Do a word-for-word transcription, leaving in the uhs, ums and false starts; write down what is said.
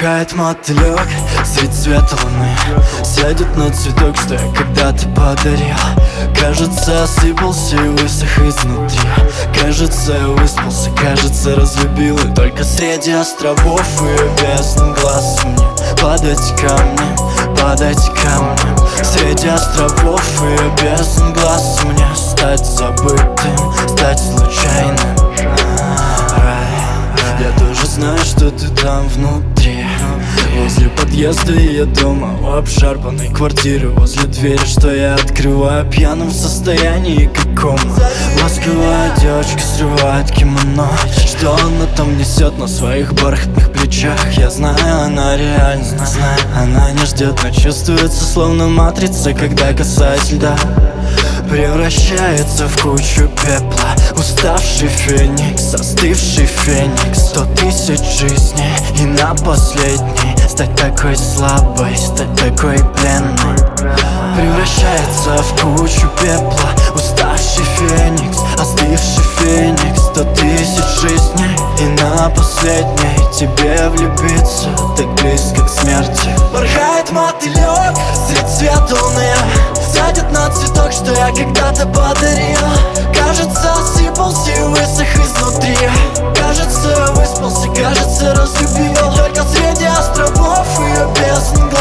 Порхает мотылек средь света луны, сядет на цветок, что я когда-то подарил. Кажется, осыпался и высох изнутри. Кажется, я выспался, кажется, разлюбил. И только среди островов и бездн глаз мне падать камнем, падать камнем. Среди островов и бездн глаз мне стать забытым, стать случайным. Я тоже знаю, что ты там внутри, возле подъезда и я дома у обшарпанной квартиры, возле двери, что я открываю пьяным в состоянии каком. Ласковая девочка срывает кимоно, что она там несет на своих бархатных плечах. Я знаю, она реально знаю, она не ждет, но чувствуется словно матрица, когда касаясь льда превращается в кучу пепла. Уставший феникс, остывший феникс. Сто тысяч жизней и на последней стать такой слабой, стать такой пленной. Превращается в кучу пепла. Уставший феникс, остывший феникс. Сто тысяч жизней и на последней тебе влюбиться так близко к смерти. Порхает мотылек средь света луны, сядет на цветок, что я когда-то подарил. Кажется, осыпался и высох изнутри. Кажется, выспался, кажется, разлюбил. И только среди островов и бездн